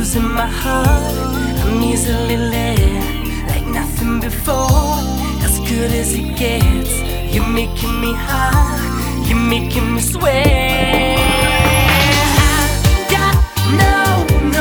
losing my heart. I'm easily led, like nothing before. As good as it gets. You're making me high, you're making me sweat.